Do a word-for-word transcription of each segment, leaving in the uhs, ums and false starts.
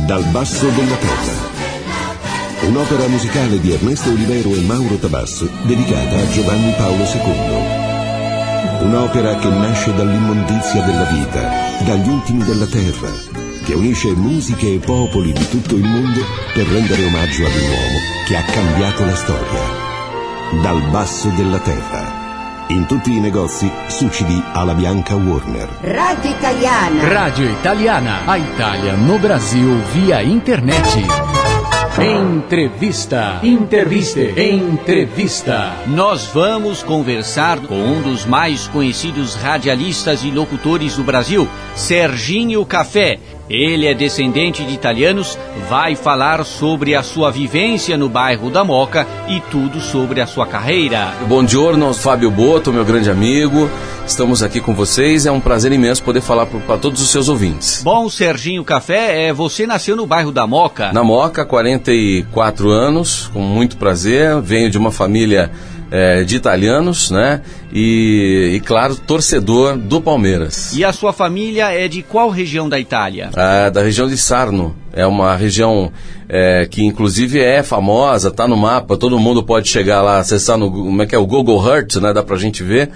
Dal basso della terra. Un'opera musicale di Ernesto Olivero e Mauro Tabas dedicata a Giovanni Paolo secondo. Un'opera che nasce dall'immondizia della vita, dagli ultimi della terra, che unisce musiche e popoli di tutto il mondo per rendere omaggio ad un uomo che ha cambiato la storia. Dal basso della terra. In tutti i negozi su C D alla Bianca Warner. Radio Italiana. Radio Italiana. A Itália no Brasil via internet. Entrevista. Entrevista. Entrevista. Nós vamos conversar com um dos mais conhecidos radialistas e locutores do Brasil, Serginho Café. Ele é descendente de italianos, vai falar sobre a sua vivência no bairro da Moca e tudo sobre a sua carreira. Bom giorno, Fábio Boto, meu grande amigo. Estamos aqui com vocês, é um prazer imenso poder falar para todos os seus ouvintes. Bom, Serginho Café, é, você nasceu no bairro da Moca? Na Moca, quarenta e quatro anos, com muito prazer, venho de uma família é, de italianos, né? E, e, claro, torcedor do Palmeiras. E a sua família é de qual região da Itália? Ah, da região de Sarno. É uma região é, que, inclusive, é famosa, tá no mapa, todo mundo pode chegar lá, acessar no, como é que é, o Google Earth, né? Dá pra gente ver.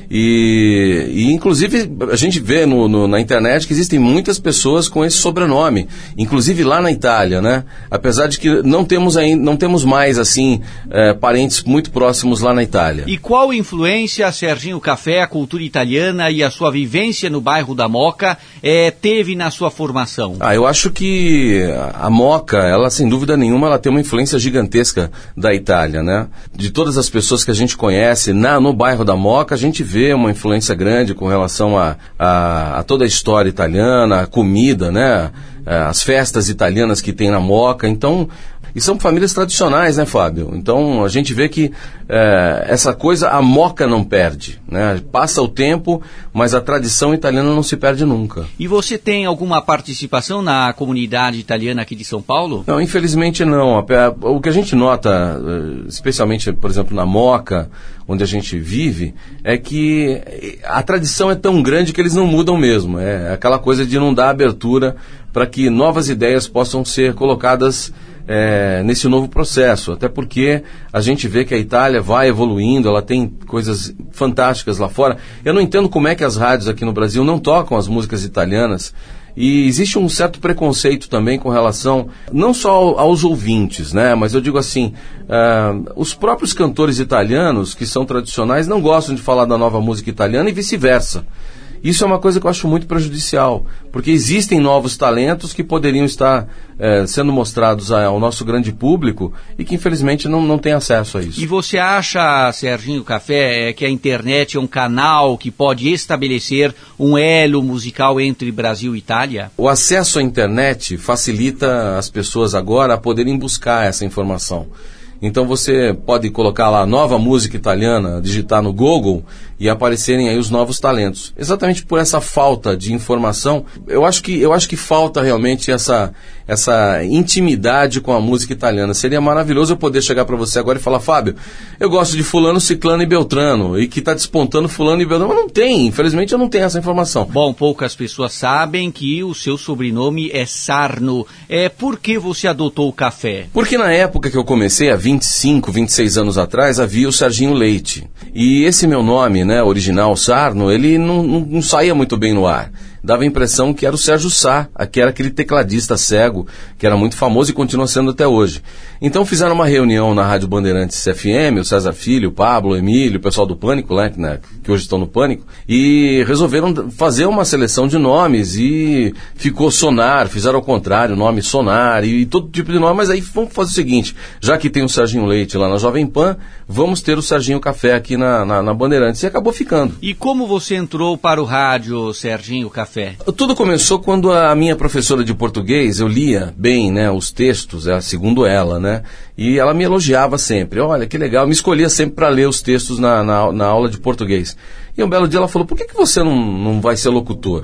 E, e inclusive a gente vê no, no, na internet que existem muitas pessoas com esse sobrenome, inclusive lá na Itália, né? Apesar de que não temos ainda, não temos mais assim é, parentes muito próximos lá na Itália. E qual influência, Serginho Café, a cultura italiana e a sua vivência no bairro da Moca é, teve na sua formação? Ah, eu acho que a Moca, ela sem dúvida nenhuma, ela tem uma influência gigantesca da Itália, né? De todas as pessoas que a gente conhece na, no bairro da Moca, a gente vê uma influência grande com relação a, a, a toda a história italiana, a comida, né? As festas italianas que tem na Moca. Então, e são famílias tradicionais, né, Fábio? Então, a gente vê que é, essa coisa, a Moca não perde, né? Passa o tempo, mas a tradição italiana não se perde nunca. E você tem alguma participação na comunidade italiana aqui de São Paulo? Não, infelizmente não. O que a gente nota, especialmente, por exemplo, na Moca, onde a gente vive, é que a tradição é tão grande que eles não mudam mesmo. É aquela coisa de não dar abertura para que novas ideias possam ser colocadas é, nesse novo processo. Até porque a gente vê que a Itália vai evoluindo, ela tem coisas fantásticas lá fora. Eu não entendo como é que as rádios aqui no Brasil não tocam as músicas italianas. E existe um certo preconceito também com relação, não só aos ouvintes, né? Mas eu digo assim, uh, os próprios cantores italianos, que são tradicionais, não gostam de falar da nova música italiana e vice-versa. Isso é uma coisa que eu acho muito prejudicial, porque existem novos talentos que poderiam estar é, sendo mostrados ao nosso grande público e que infelizmente não, não tem acesso a isso. E você acha, Serginho Café, que a internet é um canal que pode estabelecer um elo musical entre Brasil e Itália? O acesso à internet facilita as pessoas agora a poderem buscar essa informação. Então você pode colocar lá nova música italiana, digitar no Google e aparecerem aí os novos talentos. Exatamente por essa falta de informação, eu acho que, eu acho que falta realmente essa, essa intimidade com a música italiana. Seria maravilhoso eu poder chegar para você agora e falar, Fábio, eu gosto de fulano, ciclano e beltrano, e que está despontando fulano e beltrano. Mas não tem, infelizmente eu não tenho essa informação. Bom, poucas pessoas sabem que o seu sobrenome é Sarno. É, por que você adotou o Café? Porque na época que eu comecei, há vinte e cinco, vinte e seis anos atrás, havia o Serginho Leite. E esse meu nome, né, original, Sarno, ele não, não, não saía muito bem no ar. Dava a impressão que era o Sérgio Sá, que era aquele tecladista cego, que era muito famoso e continua sendo até hoje. Então fizeram uma reunião na Rádio Bandeirantes F M, o César Filho, o Pablo, o Emílio, o pessoal do Pânico, né, que hoje estão no Pânico, e resolveram fazer uma seleção de nomes e ficou Sonar, fizeram ao contrário, o nome Sonar e todo tipo de nome, mas aí vamos fazer o seguinte, já que tem o Serginho Leite lá na Jovem Pan, vamos ter o Serginho Café aqui na, na, na Bandeirantes, e acabou ficando. E como você entrou para o rádio, Serginho Café? Tudo começou quando a minha professora de português, eu lia bem, né, os textos, segundo ela, né, e ela me elogiava sempre, olha que legal, me escolhia sempre para ler os textos na, na, na aula de português. E um belo dia ela falou, por que, que você não, não vai ser locutor?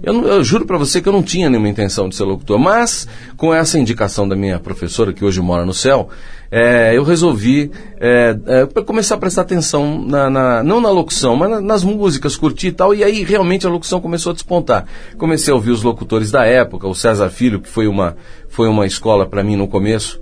Eu, eu juro para você que eu não tinha nenhuma intenção de ser locutor, mas com essa indicação da minha professora, que hoje mora no céu, é, eu resolvi é, é, começar a prestar atenção, na, na, não na locução, mas na, nas músicas, curtir e tal, e aí realmente a locução começou a despontar. Comecei a ouvir os locutores da época, o César Filho, que foi uma, foi uma escola para mim no começo,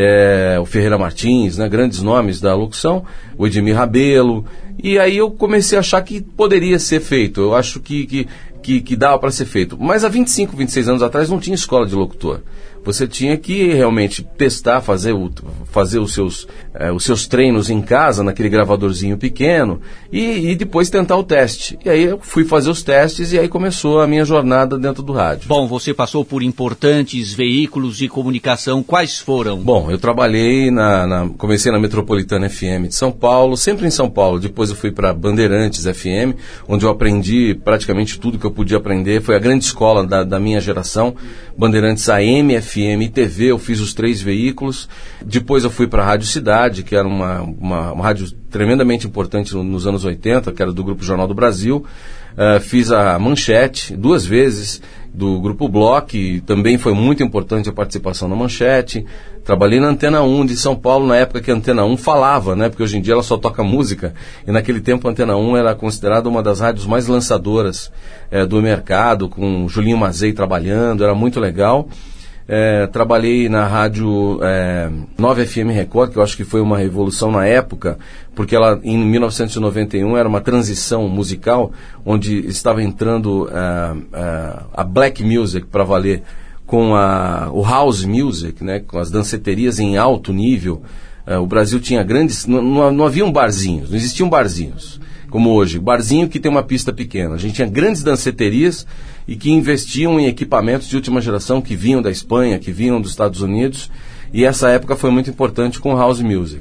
é, o Ferreira Martins, né, grandes nomes da locução, o Edmir Rabelo, e aí eu comecei a achar que poderia ser feito, eu acho que, que, que, que dava para ser feito. Mas há vinte e cinco, vinte e seis anos atrás não tinha escola de locutor. Você tinha que realmente testar, fazer, o, fazer os, seus, eh, os seus treinos em casa, naquele gravadorzinho pequeno, e, e depois tentar o teste. E aí eu fui fazer os testes e aí começou a minha jornada dentro do rádio. Bom, você passou por importantes veículos de comunicação. Quais foram? Bom, eu trabalhei, na, na, comecei na Metropolitana F M de São Paulo, sempre em São Paulo. Depois eu fui para Bandeirantes F M, onde eu aprendi praticamente tudo que eu podia aprender. Foi a grande escola da, da minha geração. Bandeirantes A M, F M e T V, eu fiz os três veículos. Depois eu fui para a Rádio Cidade, que era uma, uma, uma rádio tremendamente importante no, nos anos oitenta, que era do Grupo Jornal do Brasil. Uh, fiz a Manchete duas vezes, do Grupo Block, e também foi muito importante a participação na Manchete. Trabalhei na Antena um de São Paulo, na época que a Antena um falava, né? Porque hoje em dia ela só toca música, e naquele tempo a Antena um era considerada uma das rádios mais lançadoras eh, do mercado, com Julinho Mazei trabalhando, era muito legal. É, trabalhei na rádio é, nove F M Record, que eu acho que foi uma revolução na época, porque ela em mil novecentos e noventa e um era uma transição musical, onde estava entrando é, é, a black music para valer, com a, o house music, né, com as danceterias em alto nível. É, o Brasil tinha grandes, não, não, não haviam barzinhos, não existiam barzinhos como hoje, barzinho que tem uma pista pequena. A gente tinha grandes danceterias e que investiam em equipamentos de última geração que vinham da Espanha, que vinham dos Estados Unidos, e essa época foi muito importante com house music.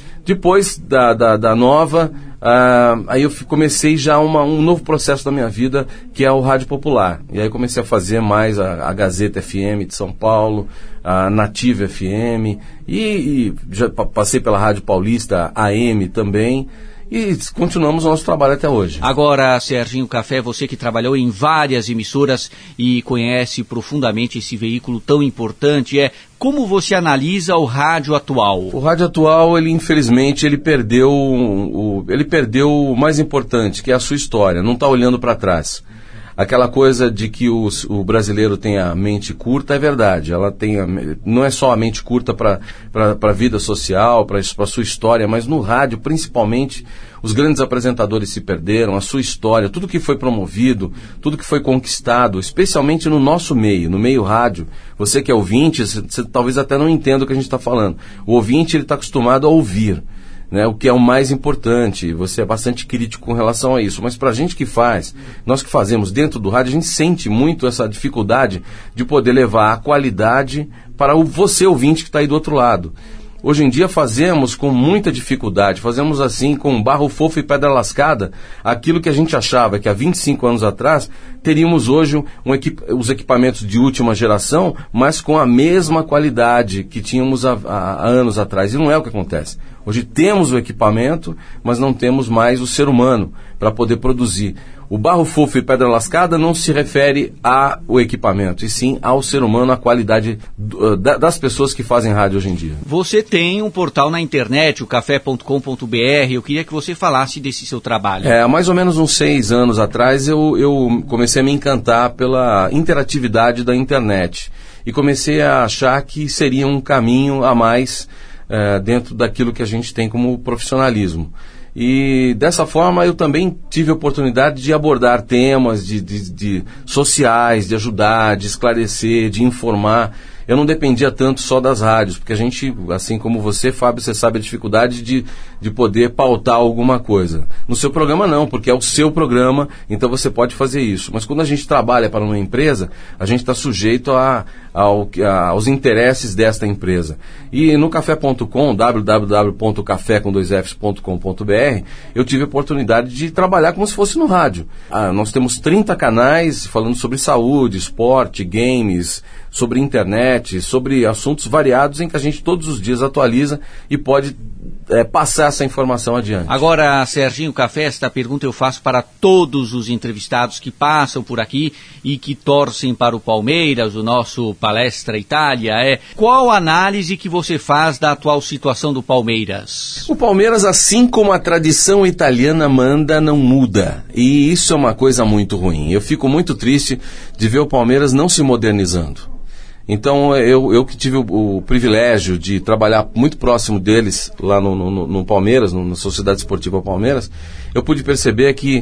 Depois da, da, da nova, uh, aí eu comecei já uma, um novo processo da minha vida, que é o rádio popular. E aí comecei a fazer mais a, a Gazeta F M de São Paulo, a Nativa F M, e, e já passei pela Rádio Paulista A M também, e continuamos o nosso trabalho até hoje. Agora, Serginho Café, você que trabalhou em várias emissoras e conhece profundamente esse veículo tão importante, é como você analisa o rádio atual? O rádio atual, ele infelizmente, ele perdeu o, ele perdeu o mais importante, que é a sua história, não está olhando para trás. Aquela coisa de que o, o brasileiro tem a mente curta é verdade. Ela tem a, não é só a mente curta para a vida social, para a sua história, mas no rádio, principalmente, os grandes apresentadores se perderam, a sua história, tudo que foi promovido, tudo que foi conquistado, especialmente no nosso meio, no meio rádio. Você que é ouvinte, você, você talvez até não entenda o que a gente está falando. O ouvinte está acostumado a ouvir, né, o que é o mais importante. Você é bastante crítico com relação a isso, mas para a gente que faz, nós que fazemos dentro do rádio, a gente sente muito essa dificuldade de poder levar a qualidade para o você ouvinte que está aí do outro lado. Hoje em dia fazemos com muita dificuldade, fazemos assim com barro fofo e pedra lascada, aquilo que a gente achava que há vinte e cinco anos atrás teríamos hoje um equip- os equipamentos de última geração, mas com a mesma qualidade que tínhamos há, há anos atrás, e não é o que acontece. Hoje temos o equipamento, mas não temos mais o ser humano para poder produzir. O barro fofo e pedra lascada não se refere ao equipamento, e sim ao ser humano, à qualidade uh, das pessoas que fazem rádio hoje em dia. Você tem um portal na internet, o café ponto com ponto b r. Eu queria que você falasse desse seu trabalho. É, há mais ou menos uns seis anos atrás eu, eu comecei a me encantar pela interatividade da internet. E comecei a achar que seria um caminho a mais uh, dentro daquilo que a gente tem como profissionalismo. E dessa forma eu também tive a oportunidade de abordar temas de, de, de sociais, de ajudar, de esclarecer, de informar. Eu não dependia tanto só das rádios, porque a gente, assim como você, Fábio, você sabe a dificuldade de, de poder pautar alguma coisa. No seu programa não, porque é o seu programa, então você pode fazer isso. Mas quando a gente trabalha para uma empresa, a gente está sujeito a, a ao, aos interesses desta empresa. E no café ponto com, w w w ponto café com dois fs ponto com ponto b r, eu tive a oportunidade de trabalhar como se fosse no rádio. Ah, nós temos trinta canais falando sobre saúde, esporte, games, sobre internet, sobre assuntos variados em que a gente todos os dias atualiza e pode é, passar essa informação adiante. Agora, Serginho Café, esta pergunta eu faço para todos os entrevistados que passam por aqui e que torcem para o Palmeiras, o nosso Palestra Itália, é qual análise que você faz da atual situação do Palmeiras? O Palmeiras, assim como a tradição italiana manda, não muda. E isso é uma coisa muito ruim. Eu fico muito triste de ver o Palmeiras não se modernizando. Então, eu, eu que tive o, o privilégio de trabalhar muito próximo deles, lá no, no, no Palmeiras, no, na Sociedade Esportiva Palmeiras, eu pude perceber que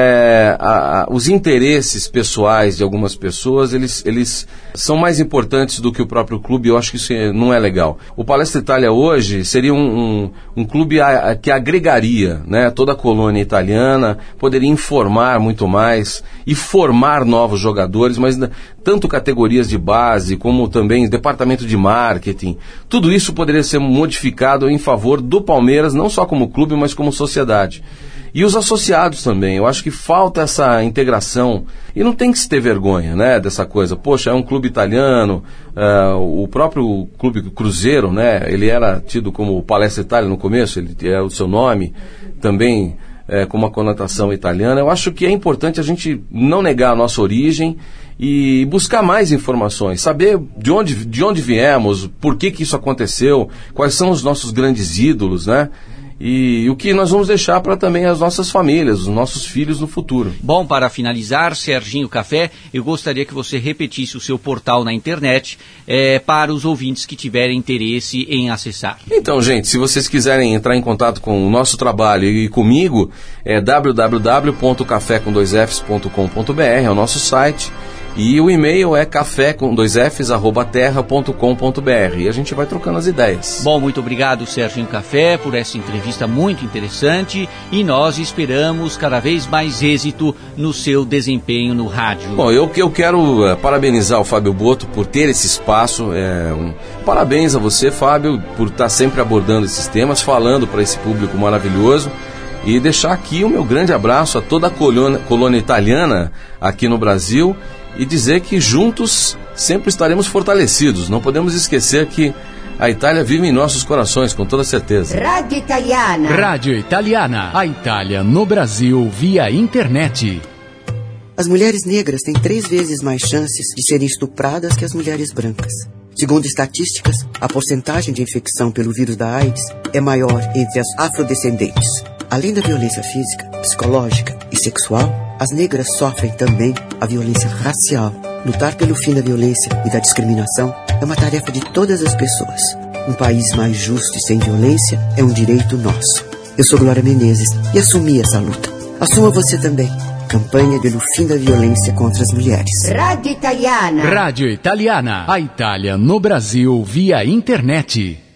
é, a, a, os interesses pessoais de algumas pessoas, eles, eles são mais importantes do que o próprio clube, e eu acho que isso não é legal. O Palestra Itália hoje seria um, um, um clube a, a, que agregaria, né, toda a colônia italiana, poderia informar muito mais e formar novos jogadores, mas tanto categorias de base, como também departamento de marketing, tudo isso poderia ser modificado em favor do Palmeiras, não só como clube, mas como sociedade. E os associados também, eu acho que falta essa integração, e não tem que se ter vergonha, né, dessa coisa. Poxa, é um clube italiano, uh, o próprio clube Cruzeiro, né, ele era tido como Palestra Itália no começo, ele é o seu nome, também é, com uma conotação italiana. Eu acho que é importante a gente não negar a nossa origem e buscar mais informações, saber de onde, de onde viemos, por que que isso aconteceu, quais são os nossos grandes ídolos, né? E o que nós vamos deixar para também as nossas famílias, os nossos filhos no futuro. Bom, para finalizar, Serginho Café, eu gostaria que você repetisse o seu portal na internet é, para os ouvintes que tiverem interesse em acessar. Então, gente, se vocês quiserem entrar em contato com o nosso trabalho e comigo, é w w w ponto café com dois fs ponto com ponto b r, é o nosso site. E o e-mail é café com dois fs arroba terra ponto com ponto b r, e a gente vai trocando as ideias. Bom, muito obrigado, Serginho Café, por essa entrevista muito interessante, e nós esperamos cada vez mais êxito no seu desempenho no rádio. Bom, eu, eu quero uh, parabenizar o Fábio Boto por ter esse espaço. É, um, parabéns a você, Fábio, por estar sempre abordando esses temas, falando para esse público maravilhoso. E deixar aqui o meu grande abraço a toda a colônia, colônia italiana aqui no Brasil, e dizer que juntos sempre estaremos fortalecidos. Não podemos esquecer que a Itália vive em nossos corações, com toda certeza. Rádio Italiana. Rádio Italiana. A Itália no Brasil via internet. As mulheres negras têm três vezes mais chances de serem estupradas que as mulheres brancas. Segundo estatísticas, a porcentagem de infecção pelo vírus da AIDS é maior entre as afrodescendentes. Além da violência física, psicológica e sexual, as negras sofrem também a violência racial. Lutar pelo fim da violência e da discriminação é uma tarefa de todas as pessoas. Um país mais justo e sem violência é um direito nosso. Eu sou Glória Menezes e assumi essa luta. Assuma você também. Campanha pelo fim da violência contra as mulheres. Rádio Italiana. Rádio Italiana. A Itália no Brasil via internet.